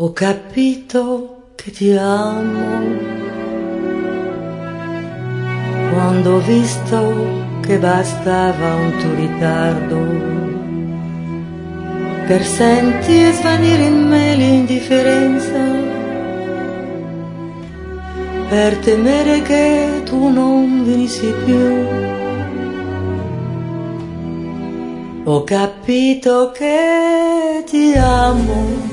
Ho capito che ti amo quando ho visto che bastava un tuo ritardo per sentire svanire in me l'indifferenza, per temere che tu non venissi più. Ho capito che ti amo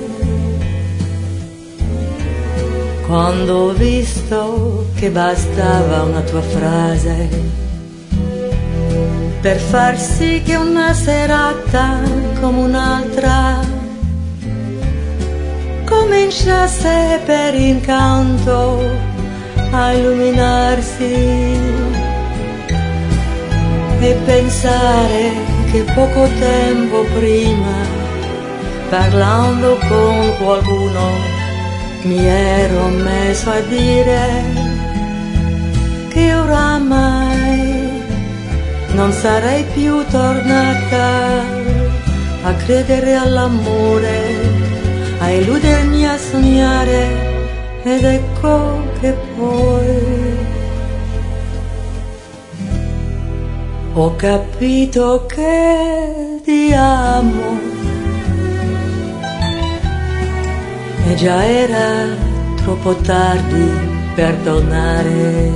quando ho visto che bastava una tua frase per far sì che una serata come un'altra cominciasse per incanto a illuminarsi, e pensare che poco tempo prima, parlando con qualcuno, mi ero messo a dire che oramai non sarei più tornata a credere all'amore, a illudermi, a sognare, ed ecco che poi ho capito che ti amo. E già era troppo tardi per tornare,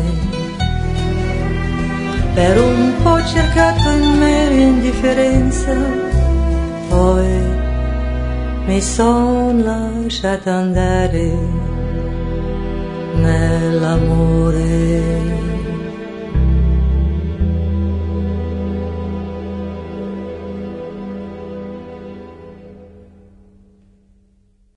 per un po' ho cercato in me l'indifferenza, poi mi son lasciata andare nell'amore.